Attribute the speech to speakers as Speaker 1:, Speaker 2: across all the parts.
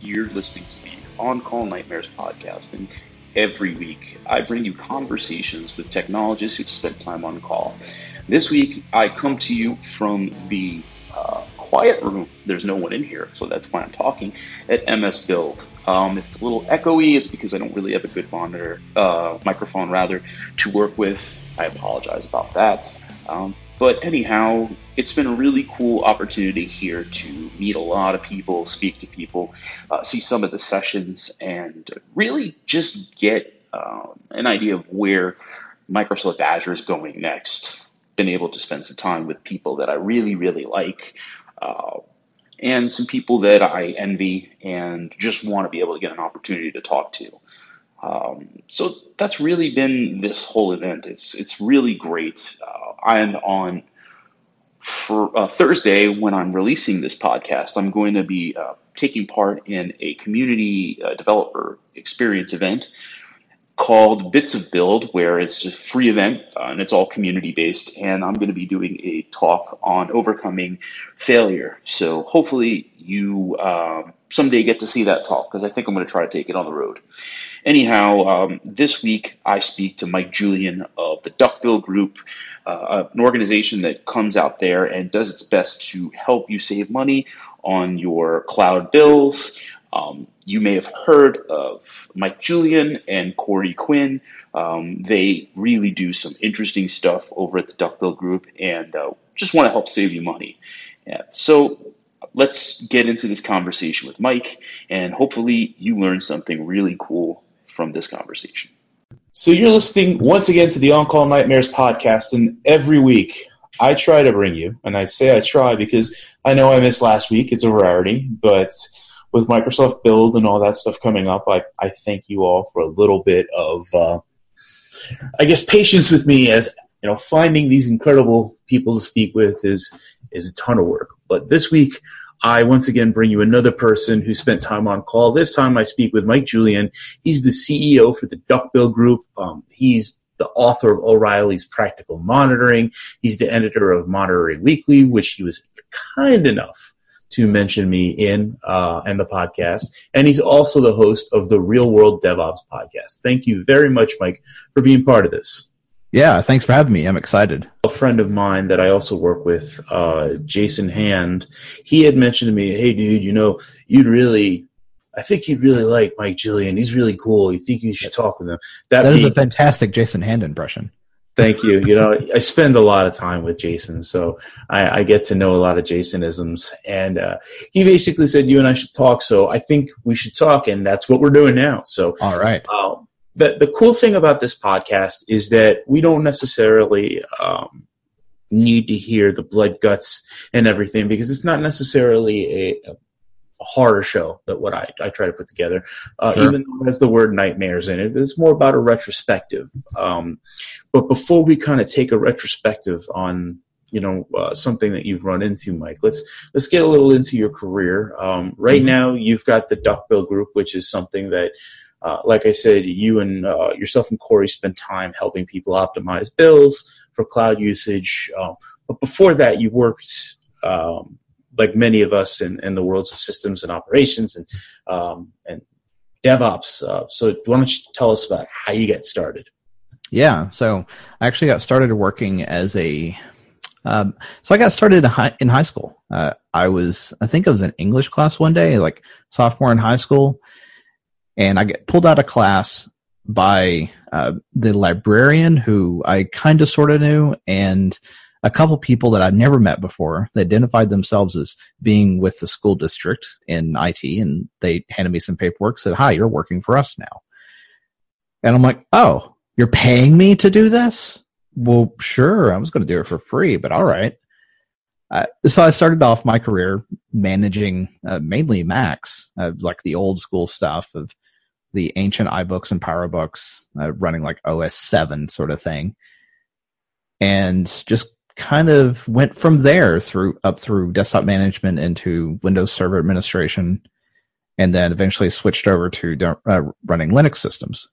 Speaker 1: You're listening to the On Call Nightmares podcast, and every week I bring you conversations with technologists who've spent time on call. This week I come to you from the quiet room. There's no one in here, so that's why I'm talking at MS Build. It's a little echoey. It's because I don't really have a good microphone to work with. I apologize about that. But anyhow, it's been a really cool opportunity here to meet a lot of people, speak to people, see some of the sessions, and really just get an idea of where Microsoft Azure is going next. Been able to spend some time with people that I really, really like, and some people that I envy and just want to be able to get an opportunity to talk to. So that's really been this whole event. It's really great. And on for Thursday, when I'm releasing this podcast, I'm going to be taking part in a community developer experience event called Bits of Build, where it's just a free event and it's all community based. And I'm going to be doing a talk on overcoming failure. So hopefully you someday get to see that talk, because I think I'm going to try to take it on the road. Anyhow, this week I speak to Mike Julian of the Duckbill Group, an organization that comes out there and does its best to help you save money on your cloud bills. You may have heard of Mike Julian and Corey Quinn. They really do some interesting stuff over at the Duckbill Group, and just want to help save you money. Yeah. So let's get into this conversation with Mike, and hopefully you learn something really cool from this conversation. So you're listening once again to the On Call Nightmares podcast, and every week I try to bring you, and I say I try because I know I missed last week. It's a rarity, but with Microsoft Build and all that stuff coming up, I thank you all for a little bit of, patience with me, as you know, finding these incredible people to speak with is a ton of work. But this week, I once again bring you another person who spent time on call. This time I speak with Mike Julian. He's the CEO for the Duckbill Group. He's the author of O'Reilly's Practical Monitoring. He's the editor of Monitoring Weekly, which he was kind enough to mention me in the podcast. And he's also the host of the Real World DevOps podcast. Thank you very much, Mike, for being part of this.
Speaker 2: Yeah, thanks for having me. I'm excited.
Speaker 1: A friend of mine that I also work with, Jason Hand, he had mentioned to me, hey, dude, I think you'd really like Mike Julian. He's really cool. You think you should talk with him?
Speaker 2: That is a fantastic Jason Hand impression.
Speaker 1: Thank you. I spend a lot of time with Jason, so I get to know a lot of Jasonisms. And he basically said, you and I should talk, so I think we should talk, and that's what we're doing now. So,
Speaker 2: all right.
Speaker 1: The cool thing about this podcast is that we don't necessarily need to hear the blood, guts, and everything, because it's not necessarily a horror show that what I try to put together, sure. Even though it has the word nightmares in it. It's more about a retrospective. But before we kind of take a retrospective on something that you've run into, Mike, let's get a little into your career. Right now, you've got the Duckbill Group, which is something that, like I said, you and yourself and Corey spend time helping people optimize bills for cloud usage. But before that, you worked like many of us in the worlds of systems and operations and DevOps. So why don't you tell us about how you get started?
Speaker 2: Yeah, so I actually got started working as I got started in high school. I think I was in English class one day, like sophomore in high school, and I get pulled out of class by the librarian who I kind of sort of knew, and a couple people that I'd never met before. They identified themselves as being with the school district in IT, and they handed me some paperwork, said, hi, you're working for us now. And I'm like, oh, you're paying me to do this? Well, sure, I was going to do it for free, but all right. So I started off my career managing mainly Macs, like the old school stuff of the ancient iBooks and PowerBooks, running like OS 7 sort of thing. And just kind of went from there up through desktop management into Windows Server administration, and then eventually switched over to running Linux systems.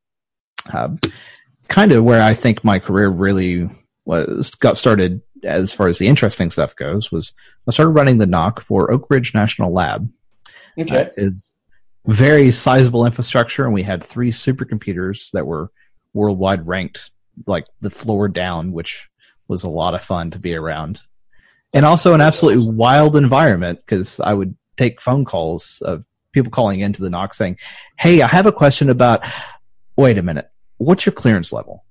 Speaker 2: Kind of where I think my career really got started, as far as the interesting stuff goes, was I started running the NOC for Oak Ridge National Lab.
Speaker 1: Okay.
Speaker 2: very sizable infrastructure, and we had 3 supercomputers that were worldwide ranked, like the floor down, which was a lot of fun to be around. And also an absolutely wild environment, because I would take phone calls of people calling into the NOC saying, "Hey, I have a question about, wait a minute, what's your clearance level?"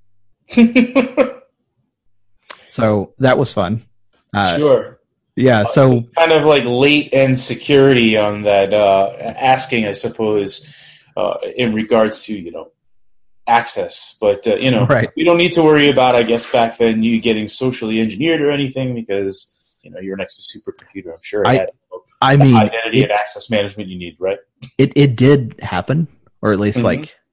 Speaker 2: So that was fun.
Speaker 3: Sure.
Speaker 2: Yeah, so
Speaker 3: kind of like late end security on that, asking, I suppose, in regards to, access. But,
Speaker 2: right.
Speaker 3: We don't need to worry about, I guess, back then you getting socially engineered or anything because, you're next to supercomputer. I'm sure it had the identity and access management you need, right?
Speaker 2: It did happen, or at least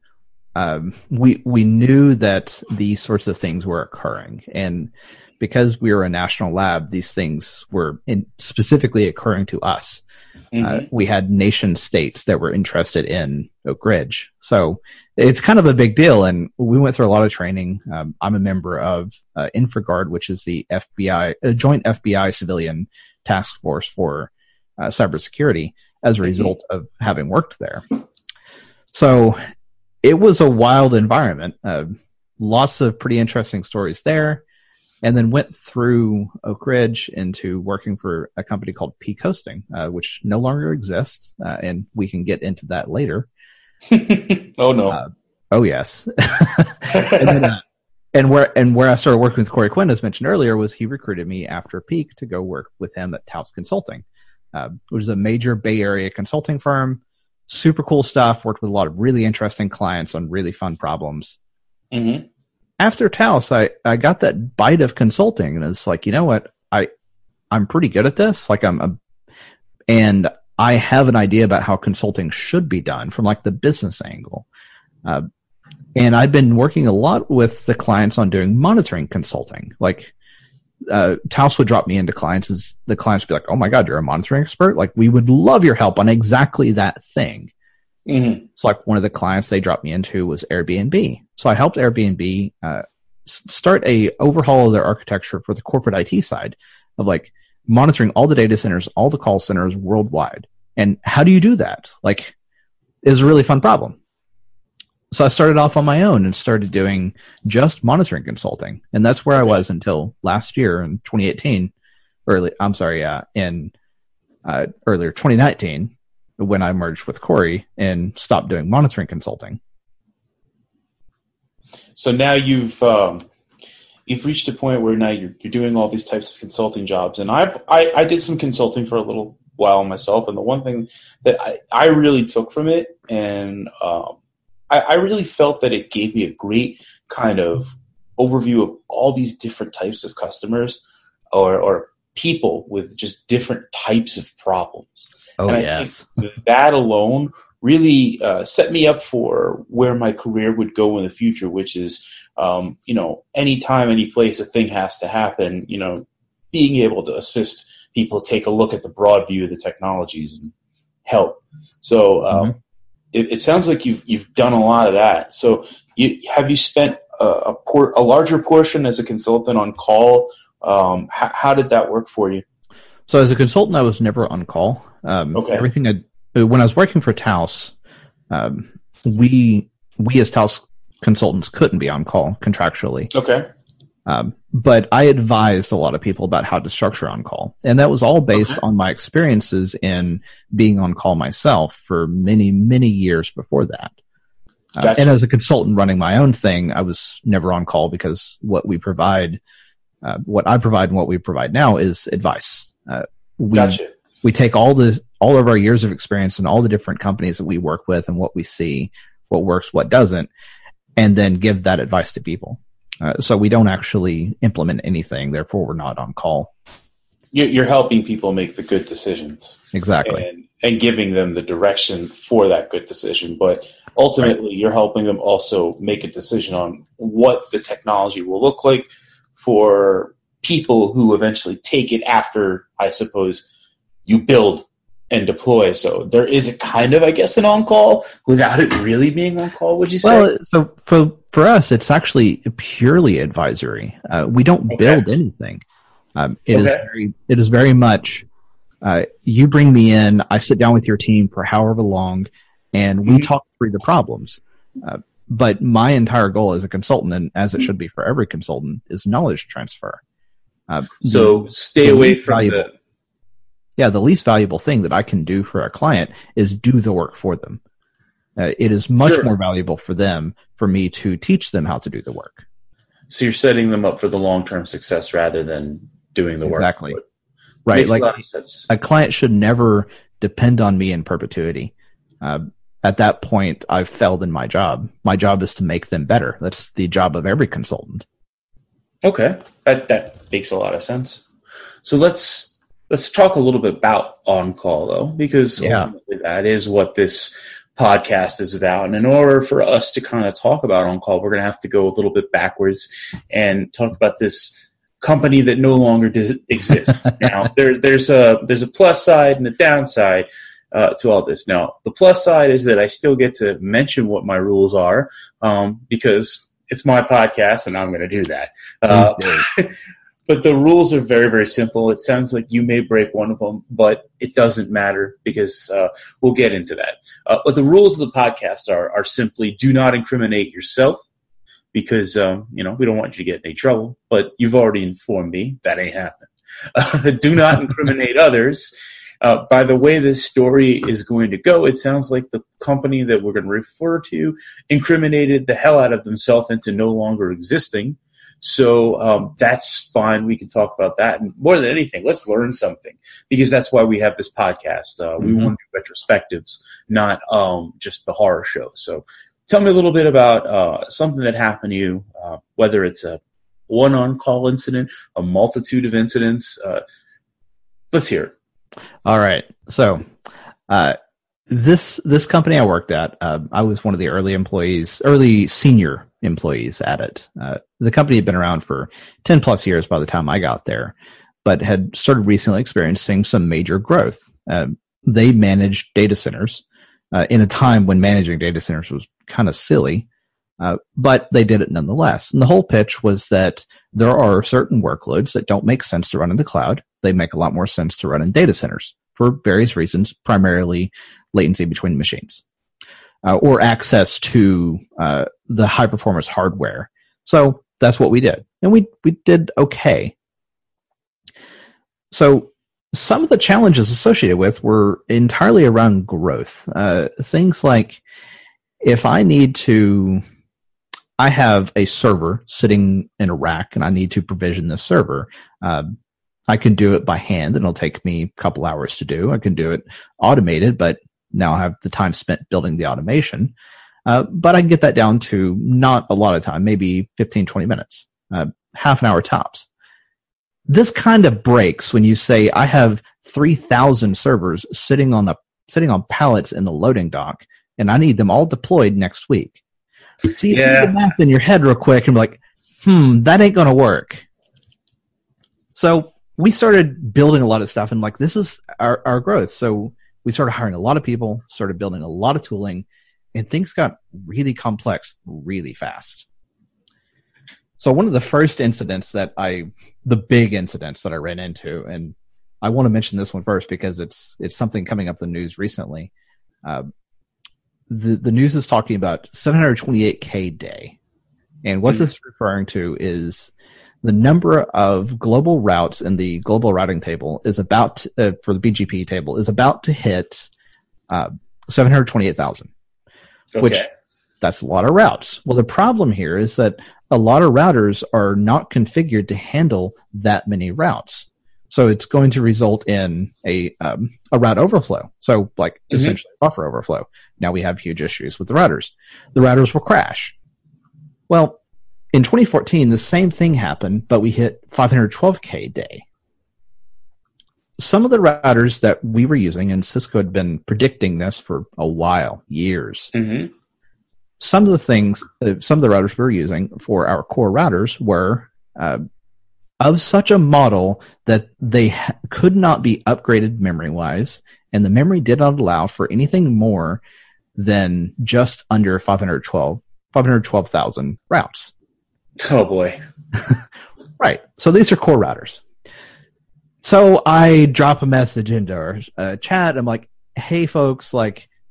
Speaker 2: we knew that these sorts of things were occurring. And because we were a national lab, these things were specifically occurring to us. We had nation states that were interested in Oak Ridge. So it's kind of a big deal. And we went through a lot of training. I'm a member of InfraGard, which is the FBI, joint FBI civilian task force for cybersecurity as a result of having worked there. So it was a wild environment. Lots of pretty interesting stories there. And then went through Oak Ridge into working for a company called Peak Hosting, which no longer exists, and we can get into that later.
Speaker 3: Oh no!
Speaker 2: Oh yes. and where I started working with Corey Quinn, as mentioned earlier, was he recruited me after Peak to go work with him at Taos Consulting, which is a major Bay Area consulting firm. Super cool stuff. Worked with a lot of really interesting clients on really fun problems. Mm-hmm. After Taos, I got that bite of consulting, and it's like, you know what, I'm pretty good at this. Like and I have an idea about how consulting should be done from like the business angle. And I've been working a lot with the clients on doing monitoring consulting. Like Taos would drop me into clients, and the clients would be like, "Oh my God, you're a monitoring expert! Like we would love your help on exactly that thing." Mm-hmm. So like one of the clients they dropped me into was Airbnb. So I helped Airbnb start a overhaul of their architecture for the corporate IT side of like monitoring all the data centers, all the call centers worldwide. And how do you do that? Like it was a really fun problem. So I started off on my own and started doing just monitoring consulting. And that's where I was until last year in 2018, earlier 2019. When I merged with Corey and stopped doing monitoring consulting.
Speaker 3: So now you've reached a point where now you're doing all these types of consulting jobs, and I did some consulting for a little while myself, and the one thing that I really took from it, and I really felt that it gave me a great kind of overview of all these different types of customers or people with just different types of problems.
Speaker 2: Oh,
Speaker 3: and I think that alone really set me up for where my career would go in the future, which is, anytime, any place a thing has to happen, being able to assist people take a look at the broad view of the technologies and help. So it sounds like you've done a lot of that. So have you spent a larger portion as a consultant on call? How did that work for you?
Speaker 2: So as a consultant, I was never on call. Everything when I was working for Taos, we as Taos consultants couldn't be on call contractually.
Speaker 3: Okay.
Speaker 2: But I advised a lot of people about how to structure on call. And that was all based on my experiences in being on call myself for many, many years before that.
Speaker 3: Gotcha.
Speaker 2: And as a consultant running my own thing, I was never on call because what we provide, what I provide and what we provide now is advice.
Speaker 3: Gotcha.
Speaker 2: We take all of our years of experience and all the different companies that we work with and what we see, what works, what doesn't, and then give that advice to people. So we don't actually implement anything. Therefore, we're not on call.
Speaker 3: You're helping people make the good decisions.
Speaker 2: Exactly.
Speaker 3: And giving them the direction for that good decision. But ultimately, You're helping them also make a decision on what the technology will look like for people who eventually take it after, I suppose, you build and deploy. So there is a kind of, I guess, an on-call without it really being on-call, would you say?
Speaker 2: Well, so for us, it's actually purely advisory. We don't build anything. It is very much, you bring me in, I sit down with your team for however long, and we talk through the problems. But my entire goal as a consultant, and as it should be for every consultant, is knowledge transfer.
Speaker 3: So stay away from the
Speaker 2: least valuable thing that I can do for a client is do the work for them. It is much more valuable for them for me to teach them how to do the work.
Speaker 3: So you're setting them up for the long-term success rather than doing the work.
Speaker 2: Exactly. Right.
Speaker 3: Makes
Speaker 2: like
Speaker 3: a lot of sense.
Speaker 2: A client should never depend on me in perpetuity. At that point, I've failed in my job. My job is to make them better. That's the job of every consultant.
Speaker 3: Okay. That makes a lot of sense. So let's talk a little bit about on-call, though, because ultimately that is what this podcast is about. And in order for us to kind of talk about on-call, we're going to have to go a little bit backwards and talk about this company that no longer exists. Now, there's a plus side and a downside to all this. Now, the plus side is that I still get to mention what my rules are because it's my podcast and I'm going to do that. But the rules are very, very simple. It sounds like you may break one of them, but it doesn't matter because we'll get into that. But the rules of the podcast are simply do not incriminate yourself because, we don't want you to get in any trouble. But you've already informed me that ain't happening. Do not incriminate others. By the way this story is going to go, it sounds like the company that we're going to refer to incriminated the hell out of themselves into no longer existing. So that's fine. We can talk about that. And more than anything, let's learn something because that's why we have this podcast. We want to do retrospectives, not just the horror show. So tell me a little bit about something that happened to you, whether it's a one on-call incident, a multitude of incidents. Let's hear it.
Speaker 2: All right. So this company I worked at, I was one of the early senior employees at it. The company had been around for 10 plus years by the time I got there, but had started recently experiencing some major growth. They managed data centers in a time when managing data centers was kind of silly, but they did it nonetheless. And the whole pitch was that there are certain workloads that don't make sense to run in the cloud. They make a lot more sense to run in data centers for various reasons, primarily latency between machines. Or access to the high performance hardware. So that's what we did. And we did okay. So some of the challenges associated with were entirely around growth. Things like if I have a server sitting in a rack and I need to provision this server, I can do it by hand and it'll take me a couple hours to do. I can do it automated, but now I have the time spent building the automation. But I can get that down to not a lot of time, maybe 15, 20 minutes, half an hour tops. This kind of breaks when you say I have 3,000 servers sitting on pallets in the loading dock and I need them all deployed next week. So you do the math in your head real quick and be like, that ain't going to work. So we started building a lot of stuff and like, this is our growth. So we started hiring a lot of people, started building a lot of tooling, and things got really complex really fast. So one of the first incidents the big incidents that I ran into, and I want to mention this one first because it's something coming up in the news recently. The news is talking about 728K day. And what this is referring to is the number of global routes in the global routing table is about, for the BGP table, is about to hit 728,000, which that's a lot of routes. Well, the problem here is that a lot of routers are not configured to handle that many routes. So it's going to result in a route overflow. So like essentially buffer overflow. Now we have huge issues with the routers. The routers will crash. Well, in 2014, the same thing happened, but we hit 512K a day. Some of the routers that we were using, and Cisco had been predicting this for a while, years. Some of the routers we were using for our core routers were of such a model that they could not be upgraded memory-wise, and the memory did not allow for anything more than just under 512,000 routes.
Speaker 3: Oh boy.
Speaker 2: Right. So these are core routers. So I drop a message into our chat. I'm like, hey folks, like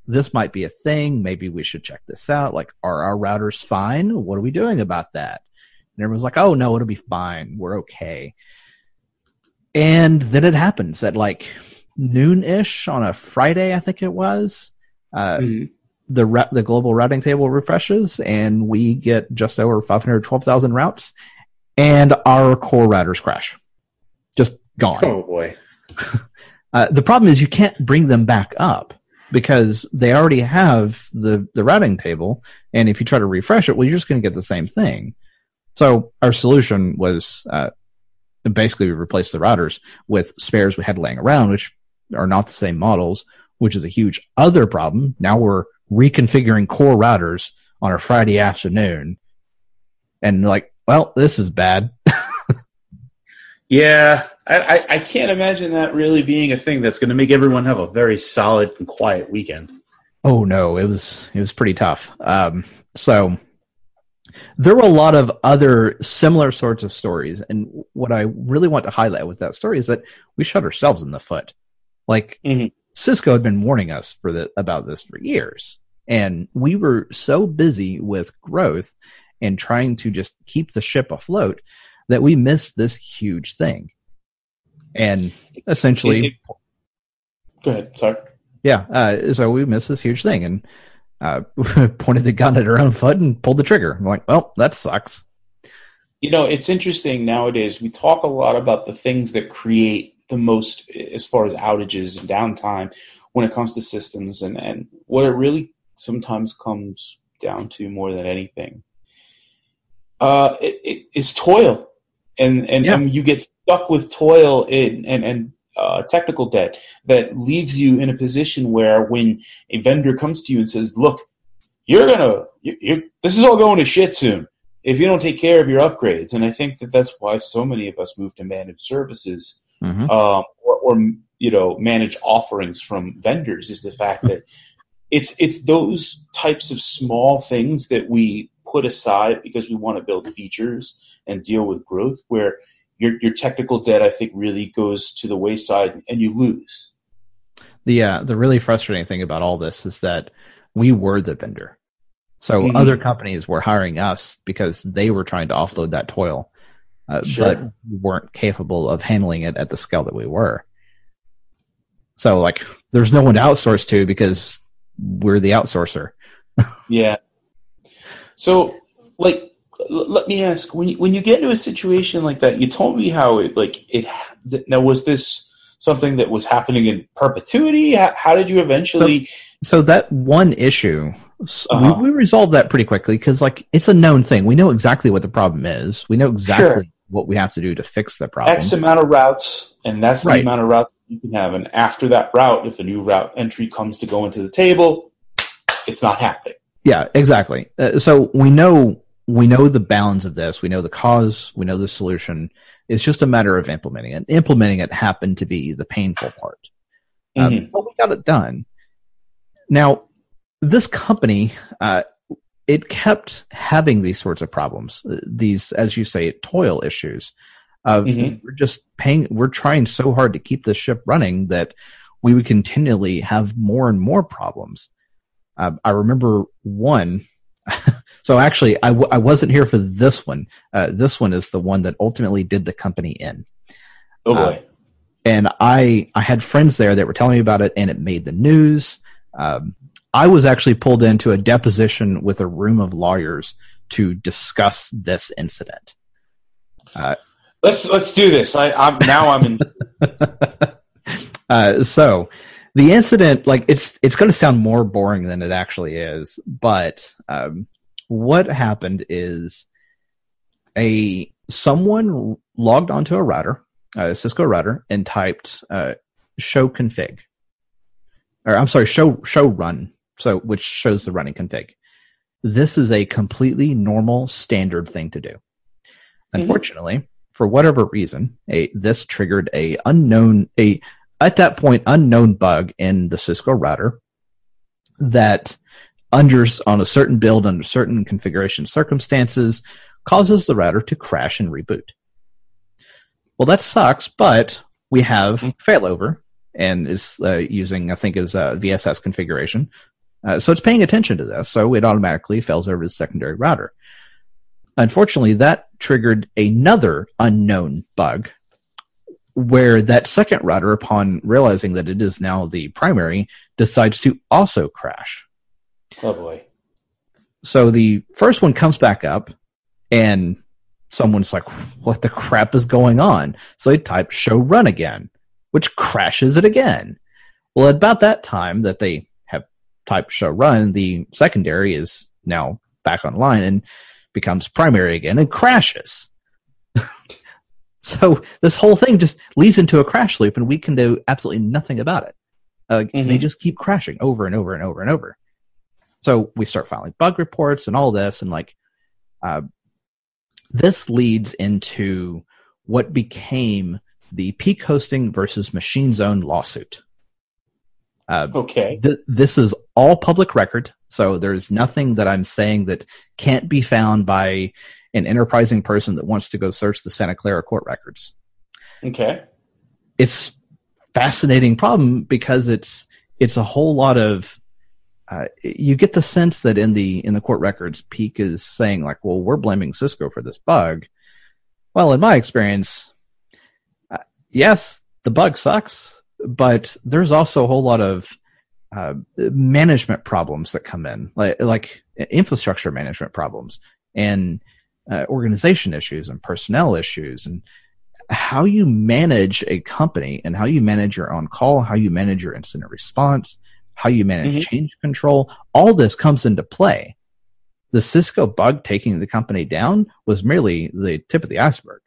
Speaker 2: this might be a thing. Maybe we should check this out. Like, are our routers fine? What are we doing about that? And everyone's like, oh, no, it'll be fine. We're okay. And then it happens at like noon-ish on a Friday, I think it was. The global routing table refreshes, and we get just over 512,000 routes, and our core routers crash. Just gone.
Speaker 3: Oh, boy.
Speaker 2: The problem is you can't bring them back up because they already have the routing table, and if you try to refresh it, well, you're just going to get the same thing. So our solution was basically we replaced the routers with spares we had laying around, which are not the same models, which is a huge other problem. Now we're reconfiguring core routers on a Friday afternoon, and like, well, this is bad.
Speaker 3: Yeah, I can't imagine that really being a thing that's going to make everyone have a very solid and quiet weekend.
Speaker 2: Oh no, it was pretty tough. So there were a lot of other similar sorts of stories, and what I really want to highlight with that story is that we shot ourselves in the foot. Like, Cisco had been warning us about this for years, and we were so busy with growth and trying to just keep the ship afloat that we missed this huge thing. And essentially,
Speaker 3: go ahead. Sorry.
Speaker 2: Yeah. So we missed this huge thing, and pointed the gun at our own foot and pulled the trigger. I'm like, well, that sucks.
Speaker 3: You know, it's interesting nowadays. We talk a lot about the things that create the most as far as outages and downtime when it comes to systems, and what it really sometimes comes down to more than anything it is toil. And you get stuck with toil and technical debt that leaves you in a position where when a vendor comes to you and says, look, this is all going to shit soon if you don't take care of your upgrades. And I think that's why so many of us move to managed services, or manage offerings from vendors, is the fact that it's those types of small things that we put aside because we want to build features and deal with growth, where your technical debt, I think, really goes to the wayside and you lose.
Speaker 2: The really frustrating thing about all this is that we were the vendor. So other companies were hiring us because they were trying to offload that toil, but we weren't capable of handling it at the scale that we were. So, like, there's no one to outsource to because we're the outsourcer.
Speaker 3: Yeah. So, like, let me ask, when you get into a situation like that, you told me how now was this something that was happening in perpetuity? How did you eventually?
Speaker 2: So that one issue, we resolved that pretty quickly because, like, it's a known thing. We know exactly what the problem is. We know exactly what we have to do to fix the problem.
Speaker 3: X amount of routes, and that's the amount of routes you can have. And after that route, if a new route entry comes to go into the table, it's not happening.
Speaker 2: Yeah, exactly. So we know the bounds of this. We know the cause. We know the solution. It's just a matter of implementing it. Implementing it happened to be the painful part. But we got it done. Now, this company, it kept having these sorts of problems. These, as you say, toil issues. We're trying so hard to keep the ship running that we would continually have more and more problems. I remember one. So actually, I wasn't here for this one. This one is the one that ultimately did the company in.
Speaker 3: Oh boy!
Speaker 2: And I had friends there that were telling me about it, and it made the news. I was actually pulled into a deposition with a room of lawyers to discuss this incident.
Speaker 3: Let's do this. I'm in.
Speaker 2: So the incident, like, it's going to sound more boring than it actually is, but what happened is someone logged onto a router, a Cisco router, and typed show config, or I'm sorry, show run, so which shows the running config. This is a completely normal, standard thing to do. Unfortunately, for whatever reason, this triggered at that point unknown bug in the Cisco router that on a certain build under certain configuration circumstances causes the router to crash and reboot. Well, that sucks, but we have failover and is using, I think, is VSS configuration So it's paying attention to this, so it automatically fails over the secondary router. Unfortunately, that triggered another unknown bug where that second router, upon realizing that it is now the primary, decides to also crash.
Speaker 3: Oh boy.
Speaker 2: So the first one comes back up, and someone's like, what the crap is going on? So they type show run again, which crashes it again. Well, at about that time that they have typed show run, the secondary is now back online and becomes primary again and crashes. So this whole thing just leads into a crash loop, and we can do absolutely nothing about it. They just keep crashing over and over and over and over. So we start filing bug reports and all this, and this leads into what became the Peak Hosting versus Machine Zone lawsuit.
Speaker 3: Okay.
Speaker 2: This is all public record, so there's nothing that I'm saying that can't be found by an enterprising person that wants to go search the Santa Clara court records.
Speaker 3: Okay.
Speaker 2: It's fascinating problem because it's a whole lot of you get the sense that in the court records, Peak is saying like, well, we're blaming Cisco for this bug. Well, in my experience, yes, the bug sucks, but there's also a whole lot of management problems that come in, like infrastructure management problems and organization issues and personnel issues, and how you manage a company and how you manage your on call, how you manage your incident response, how you manage change control. All this comes into play. The Cisco bug taking the company down was merely the tip of the iceberg.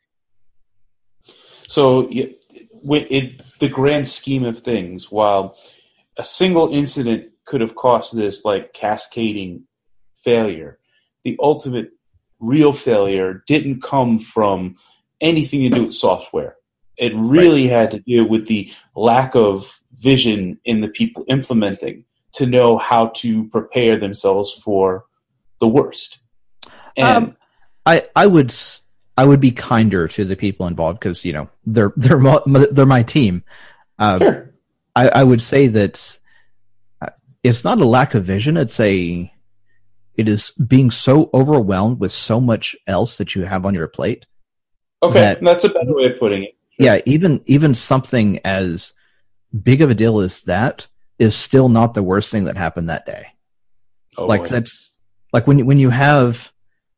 Speaker 3: So in the grand scheme of things, while a single incident could have caused this like cascading failure, the ultimate real failure didn't come from anything to do with software. It really had to do with the lack of vision in the people implementing to know how to prepare themselves for the worst. And
Speaker 2: I would be kinder to the people involved because they're my team.
Speaker 3: Sure.
Speaker 2: I would say that it's not a lack of vision. It is being so overwhelmed with so much else that you have on your plate.
Speaker 3: Okay, that's a better way of putting it. Sure.
Speaker 2: Yeah, even something as big of a deal as that is still not the worst thing that happened that day.
Speaker 3: Oh,
Speaker 2: like
Speaker 3: boy.
Speaker 2: That's like when you have.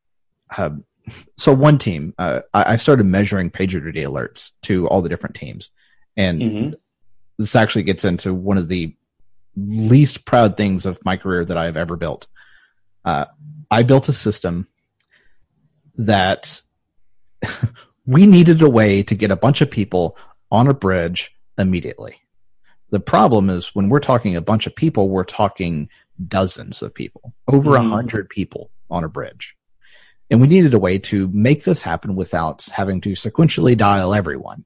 Speaker 2: So one team, I started measuring PagerDuty alerts to all the different teams, and this actually gets into one of the least proud things of my career that I've ever built. I built a system that we needed a way to get a bunch of people on a bridge immediately. The problem is when we're talking a bunch of people, we're talking dozens of people, over 100 people on a bridge. And we needed a way to make this happen without having to sequentially dial everyone.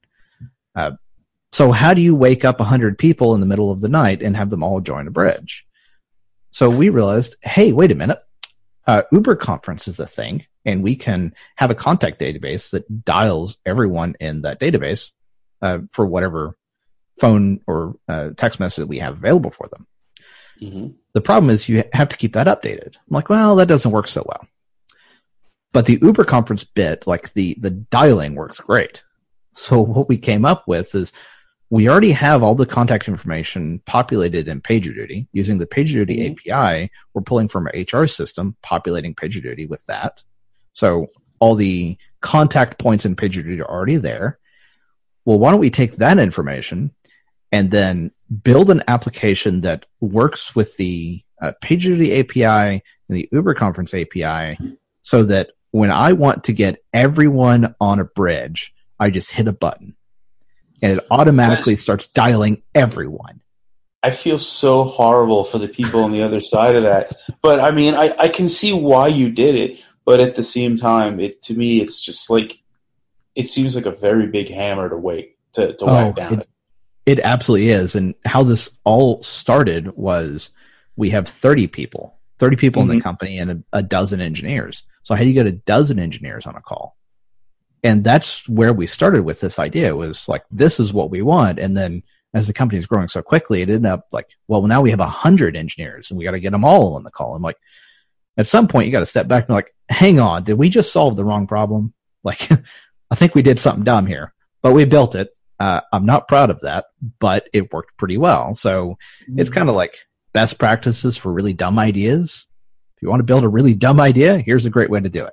Speaker 2: So how do you wake up 100 people in the middle of the night and have them all join a bridge? So we realized, hey, wait a minute. Uber Conference is a thing, and we can have a contact database that dials everyone in that database for whatever phone or text message that we have available for them. The problem is you have to keep that updated. I'm like, well, that doesn't work so well. But the Uber Conference bit, like the dialing works great. So what we came up with is we already have all the contact information populated in PagerDuty. Using the PagerDuty API, we're pulling from our HR system, populating PagerDuty with that. So all the contact points in PagerDuty are already there. Well, why don't we take that information and then build an application that works with the PagerDuty API and the Uber Conference API so that when I want to get everyone on a bridge, I just hit a button and it automatically starts dialing everyone.
Speaker 3: I feel so horrible for the people on the other side of that. But I mean, I can see why you did it, but at the same time, to me, it's just like, it seems like a very big hammer to whack down.
Speaker 2: It absolutely is. And how this all started was we have 30 people in the company and a dozen engineers. So how do you get a dozen engineers on a call? And that's where we started with this idea. It was like, this is what we want. And then as the company is growing so quickly, it ended up like, well, now we have 100 engineers and we got to get them all on the call. I'm like, at some point you got to step back and be like, hang on, did we just solve the wrong problem? Like, I think we did something dumb here, but we built it. I'm not proud of that, but it worked pretty well. So it's kind of like best practices for really dumb ideas. If you want to build a really dumb idea, here's a great way to do it.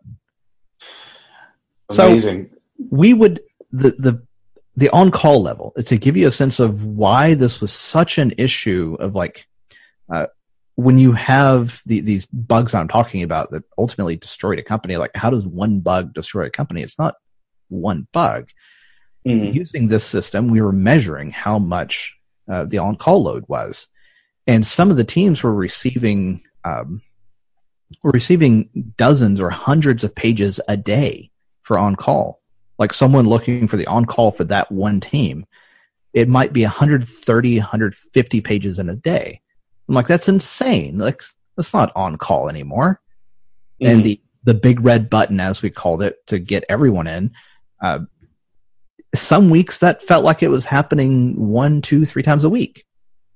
Speaker 3: Amazing.
Speaker 2: So we would, the on-call level, to give you a sense of why this was such an issue of like, when you have these bugs I'm talking about that ultimately destroyed a company, like how does one bug destroy a company? It's not one bug. Mm-hmm. Using this system, we were measuring how much the on-call load was. And some of the teams were receiving dozens or hundreds of pages a day for on-call. Like someone looking for the on-call for that one team, it might be 130, 150 pages in a day. I'm like, that's insane. Like, that's not on-call anymore. Mm-hmm. And the big red button, as we called it, to get everyone in, some weeks that felt like it was happening 1, 2, 3 times a week.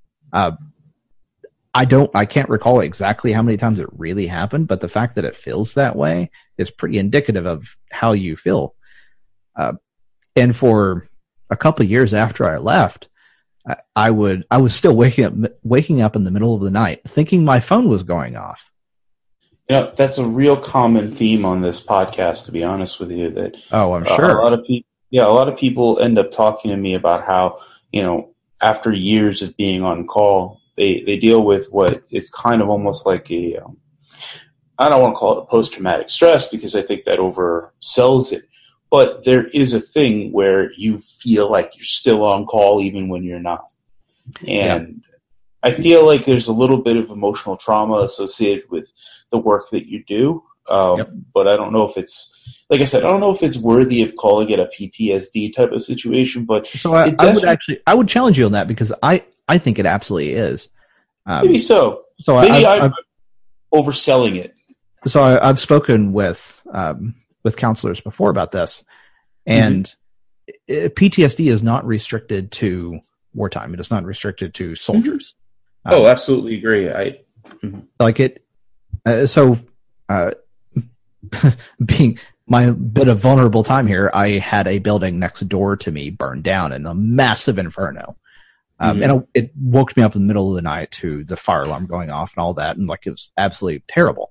Speaker 2: I can't recall exactly how many times it really happened, but the fact that it feels that way is pretty indicative of how you feel. And for a couple of years after I left, I was still waking up in the middle of the night thinking my phone was going off.
Speaker 3: Yeah, that's a real common theme on this podcast, to be honest with you. That
Speaker 2: I'm sure
Speaker 3: a lot of people end up talking to me about how, after years of being on call, they deal with what is kind of almost like I don't want to call it a post-traumatic stress because I think that oversells it. But there is a thing where you feel like you're still on call even when you're not. And I feel like there's a little bit of emotional trauma associated with the work that you do. But I don't know if it's, like I said, I don't know if it's worthy of calling it a PTSD type of situation. But
Speaker 2: so I would challenge you on that because I think it absolutely is.
Speaker 3: Maybe so.
Speaker 2: So
Speaker 3: maybe I'm overselling it.
Speaker 2: So I've spoken with counselors before about this, and PTSD is not restricted to wartime. It is not restricted to soldiers.
Speaker 3: Absolutely agree.
Speaker 2: Like it. Being my bit of vulnerable time here, I had a building next door to me burn down in a massive inferno. And it woke me up in the middle of the night to the fire alarm going off and all that. And like, it was absolutely terrible.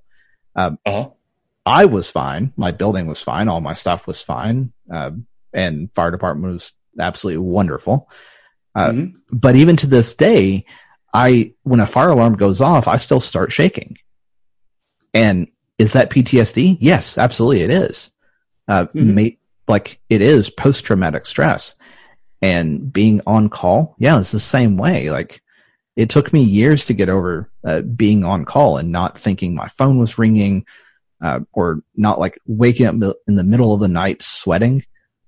Speaker 2: I was fine. My building was fine. All my stuff was fine. And fire department was absolutely wonderful. But even to this day, when a fire alarm goes off, I still start shaking. And is that PTSD? Yes, absolutely it is. Like it is post-traumatic stress. And being on call, it's the same way. Like it took me years to get over being on call and not thinking my phone was ringing, or not like waking up in the middle of the night sweating.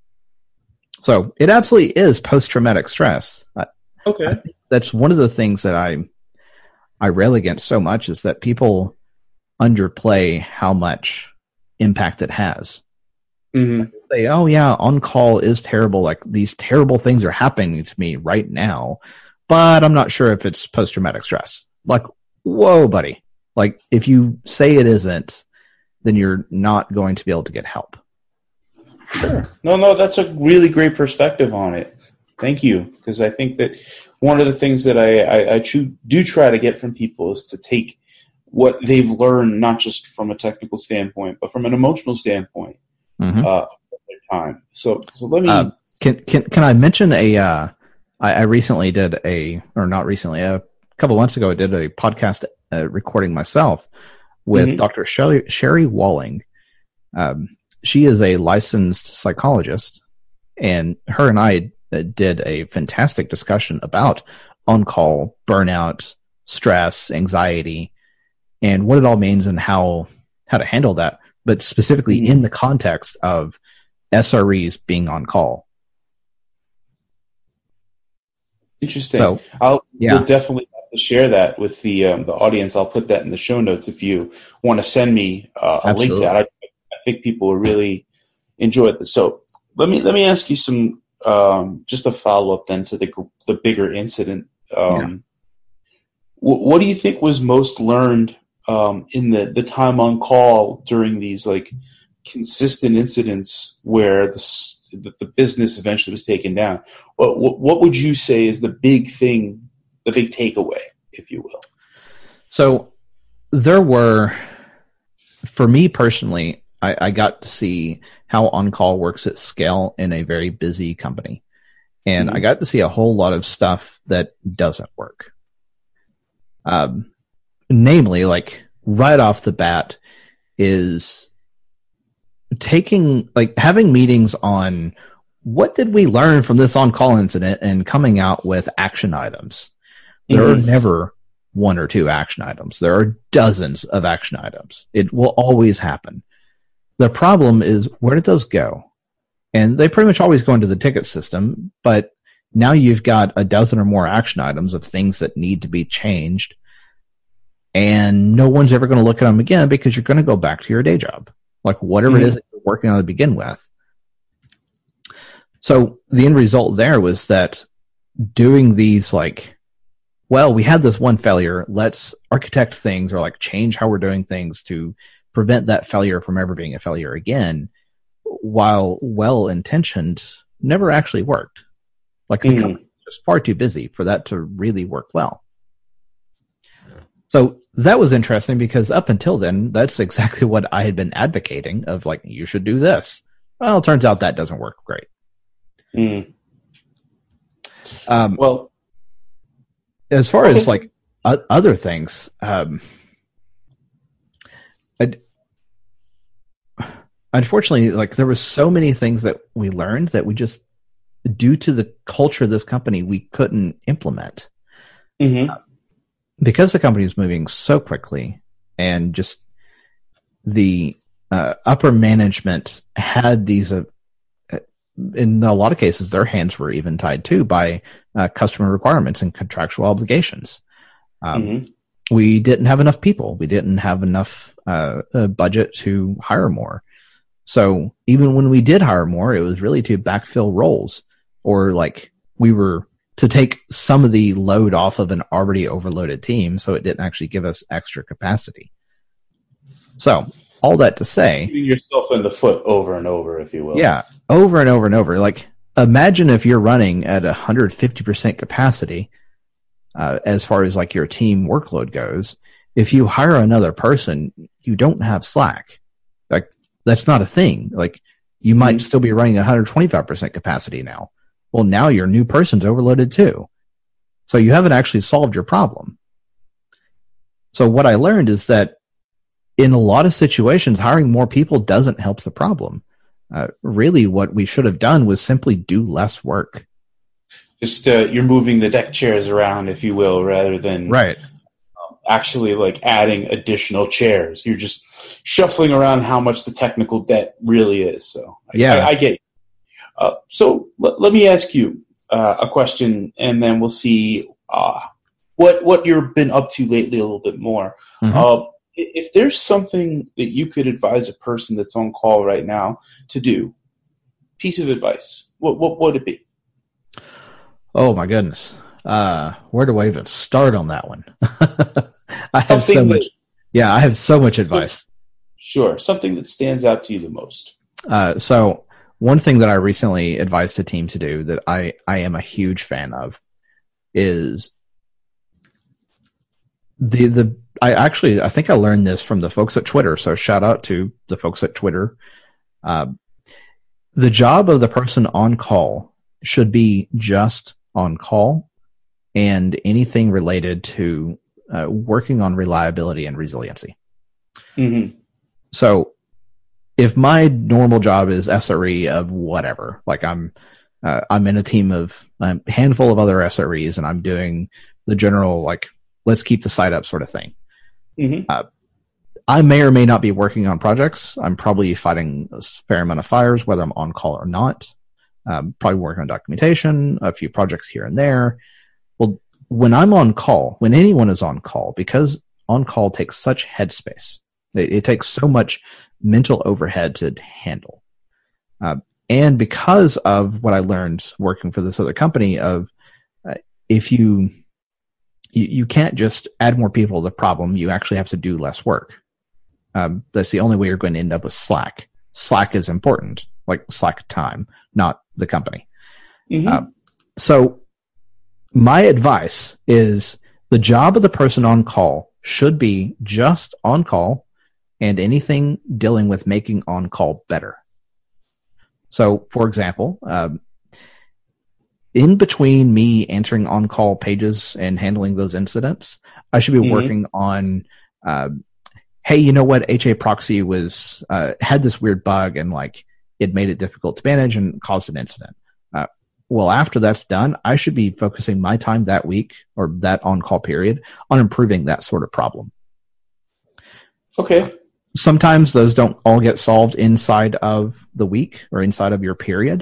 Speaker 2: So it absolutely is post-traumatic stress.
Speaker 3: Okay.
Speaker 2: I think that's one of the things that I rail against so much is that people underplay how much impact it has. Say, on call is terrible. Like these terrible things are happening to me right now, but I'm not sure if it's post-traumatic stress. Like, whoa, buddy. Like if you say it isn't, then you're not going to be able to get help.
Speaker 3: Sure. No, that's a really great perspective on it. Thank you. Because I think that one of the things that I do try to get from people is to take what they've learned, not just from a technical standpoint, but from an emotional standpoint. Their time. So let me.
Speaker 2: Can I mention I recently did a couple months ago, I did a podcast recording myself with Dr. Sherry Walling. She is a licensed psychologist, and her and I did a fantastic discussion about on-call, burnout, stress, anxiety, and what it all means and how to handle that, but specifically in the context of SREs being on call.
Speaker 3: Interesting. So, we'll definitely have to share that with the audience. I'll put that in the show notes if you want to send me a link to that. I think people will really enjoy it. So let me ask you some just a follow up then to the bigger incident.
Speaker 2: Yeah.
Speaker 3: What do you think was most learned in the time on call during these like consistent incidents where the business eventually was taken down? What would you say is the big thing, the big takeaway, if you will?
Speaker 2: So there were, for me personally, I got to see how on-call works at scale in a very busy company. And I got to see a whole lot of stuff that doesn't work. Namely, like right off the bat is having meetings on what did we learn from this on-call incident and coming out with action items. There are never one or two action items. There are dozens of action items. It will always happen. The problem is, where did those go? And they pretty much always go into the ticket system, but now you've got a dozen or more action items of things that need to be changed, and no one's ever going to look at them again because you're going to go back to your day job, like whatever it is that you're working on to begin with. So the end result there was that doing these we had this one failure, let's architect things or change how we're doing things to prevent that failure from ever being a failure again, while well-intentioned, never actually worked. The company was just far too busy for that to really work well. So that was interesting because up until then, that's exactly what I had been advocating of you should do this. Well, it turns out that doesn't work great. Well, as far as other things, unfortunately, there was so many things that we learned that we just, due to the culture of this company, we couldn't implement. Because the company was moving so quickly, and just the upper management had these, in a lot of cases, their hands were even tied too by customer requirements and contractual obligations. We didn't have enough people. We didn't have enough budget to hire more. So even when we did hire more, it was really to backfill roles, or we were to take some of the load off of an already overloaded team, so it didn't actually give us extra capacity. So all that to say,
Speaker 3: shooting yourself in the foot over and over, if you will.
Speaker 2: Yeah, over and over and over. Imagine if you're running at 150% capacity, as far as your team workload goes. If you hire another person, you don't have slack. That's not a thing. You might still be running 125% capacity now. Well, now your new person's overloaded too. So you haven't actually solved your problem. So what I learned is that in a lot of situations, hiring more people doesn't help the problem. Really, what we should have done was simply do less work.
Speaker 3: Just you're moving the deck chairs around, if you will, rather than actually adding additional chairs. You're just shuffling around how much the technical debt really is. So I get it. So let me ask you a question, and then we'll see what you've been up to lately a little bit more. If there's something that you could advise a person that's on call right now to do, piece of advice, what would it be?
Speaker 2: Oh my goodness. Where do I even start on that one? I have so much. Yeah, I have so much advice.
Speaker 3: Sure. Something that stands out to you the most.
Speaker 2: So one thing that I recently advised a team to do that I am a huge fan of is I think I learned this from the folks at Twitter. So shout out to the folks at Twitter. The job of the person on call should be just on call and anything related to working on reliability and resiliency. So if my normal job is SRE of whatever, I'm in a team of a handful of other SREs and I'm doing the general, let's keep the site up sort of thing. I may or may not be working on projects. I'm probably fighting a fair amount of fires, whether I'm on call or not. Probably working on documentation, a few projects here and there. Well, when I'm on call, when anyone is on call, because on call takes such headspace, it takes so much mental overhead to handle. And because of what I learned working for this other company of if you can't just add more people to the problem, you actually have to do less work. That's the only way you're going to end up with Slack. Slack is important, like Slack time, not the company.
Speaker 3: Mm-hmm.
Speaker 2: So my advice is the job of the person on call should be just on call and anything dealing with making on call better. So, for example, in between me answering on call pages and handling those incidents, I should be working on, hey, you know what? HA proxy was had this weird bug and like it made it difficult to manage and caused an incident. Well, after that's done, I should be focusing my time that week or that on-call period on improving that sort of problem.
Speaker 3: Okay.
Speaker 2: Sometimes those don't all get solved inside of the week or inside of your period.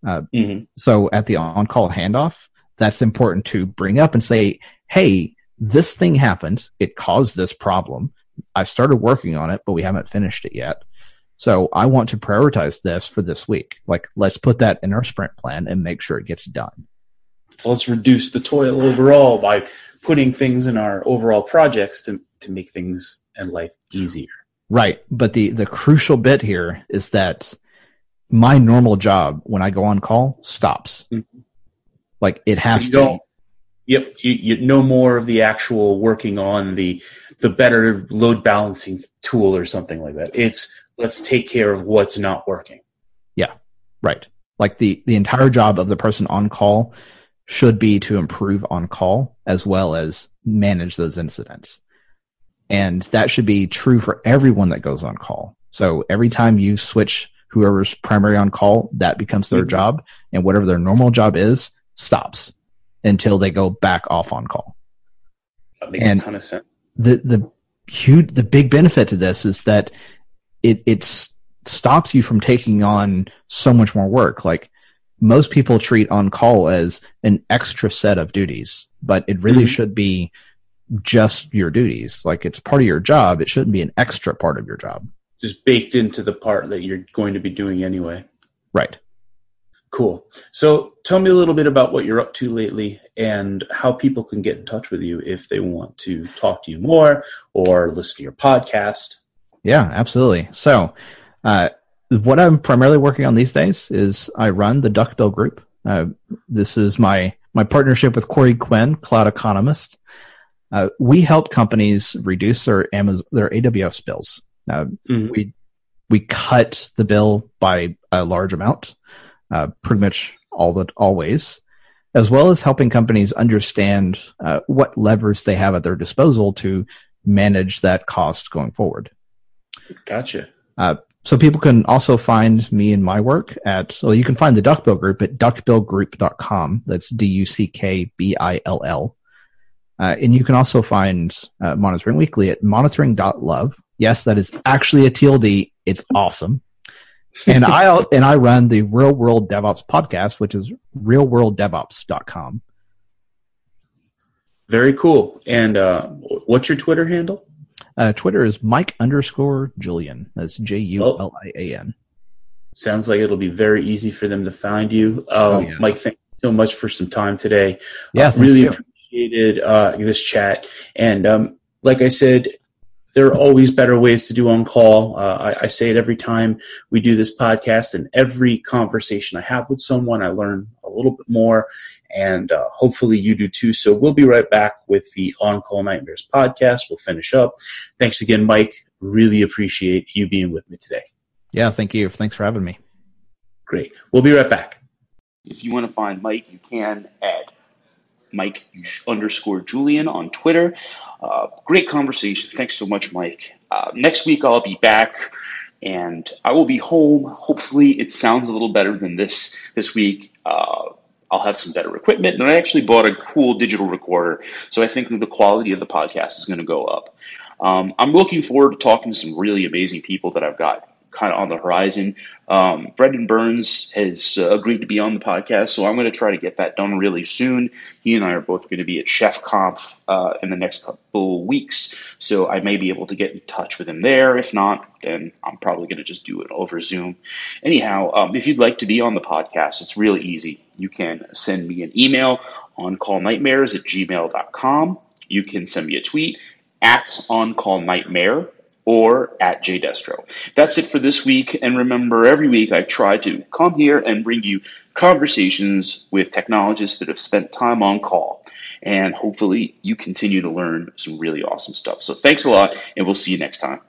Speaker 2: So at the on-call handoff, that's important to bring up and say, hey, this thing happened. It caused this problem. I started working on it, but we haven't finished it yet. So I want to prioritize this for this week. Like, let's put that in our sprint plan and make sure it gets done.
Speaker 3: So let's reduce the toil overall by putting things in our overall projects to make things and life easier.
Speaker 2: Right. But the crucial bit here is that my normal job when I go on call stops. Mm-hmm. Like it has to.
Speaker 3: Yep. You no more of the actual working on the better load balancing tool or something like that. It's let's take care of what's not working.
Speaker 2: Yeah. Right. Like the entire job of the person on call should be to improve on call as well as manage those incidents. And that should be true for everyone that goes on call. So every time you switch whoever's primary on call, that becomes their job. And whatever their normal job is, stops until they go back off on call.
Speaker 3: That makes a ton of sense.
Speaker 2: The big benefit to this is that it stops you from taking on so much more work. Like most people treat on call as an extra set of duties, but it really should be just your duties. Like it's part of your job. It shouldn't be an extra part of your job.
Speaker 3: Just baked into the part that you're going to be doing anyway.
Speaker 2: Right.
Speaker 3: Cool. So tell me a little bit about what you're up to lately and how people can get in touch with you if they want to talk to you more or listen to your podcast.
Speaker 2: Yeah, absolutely. So what I'm primarily working on these days is I run the Duckbill Group. This is my partnership with Corey Quinn, cloud economist. We help companies reduce their AWS bills. We cut the bill by a large amount, pretty much always, as well as helping companies understand what levers they have at their disposal to manage that cost going forward.
Speaker 3: Gotcha.
Speaker 2: So people can also find me and my work you can find the Duckbill Group at duckbillgroup.com. That's DUCKBILL. And you can also find Monitoring Weekly at monitoring.love. Yes, that is actually a TLD. It's awesome. And I run the Real World DevOps podcast, which is realworlddevops.com.
Speaker 3: Very cool. And what's your Twitter handle?
Speaker 2: Twitter is Mike_Julian. That's JULIAN.
Speaker 3: Sounds like it'll be very easy for them to find you. Yes. Mike, thank you so much for some time today.
Speaker 2: Yeah,
Speaker 3: really appreciated this chat. And like I said, there are always better ways to do on call. I say it every time we do this podcast, and every conversation I have with someone, I learn a little bit more, and hopefully you do too. So we'll be right back with the On Call Nightmares podcast. We'll finish up. Thanks again, Mike. Really appreciate you being with me today.
Speaker 2: Yeah, thank you. Thanks for having me.
Speaker 3: Great. We'll be right back.
Speaker 1: If you want to find Mike, you can at Mike_Julian on Twitter. Great conversation. Thanks so much, Mike. Next week I'll be back and I will be home. Hopefully it sounds a little better than this week. I'll have some better equipment, and I actually bought a cool digital recorder, so I think the quality of the podcast is going to go up. I'm looking forward to talking to some really amazing people that I've got kind of on the horizon. Brendan Burns has agreed to be on the podcast, so I'm going to try to get that done really soon. He and I are both going to be at ChefConf in the next couple weeks, so I may be able to get in touch with him there. If not, then I'm probably going to just do it over Zoom. Anyhow, if you'd like to be on the podcast, it's really easy. You can send me an email oncallnightmares@gmail.com. You can send me a tweet at oncallnightmare or at jdestro. That's it for this week. And remember, every week I try to come here and bring you conversations with technologists that have spent time on call. And hopefully you continue to learn some really awesome stuff. So thanks a lot, and we'll see you next time.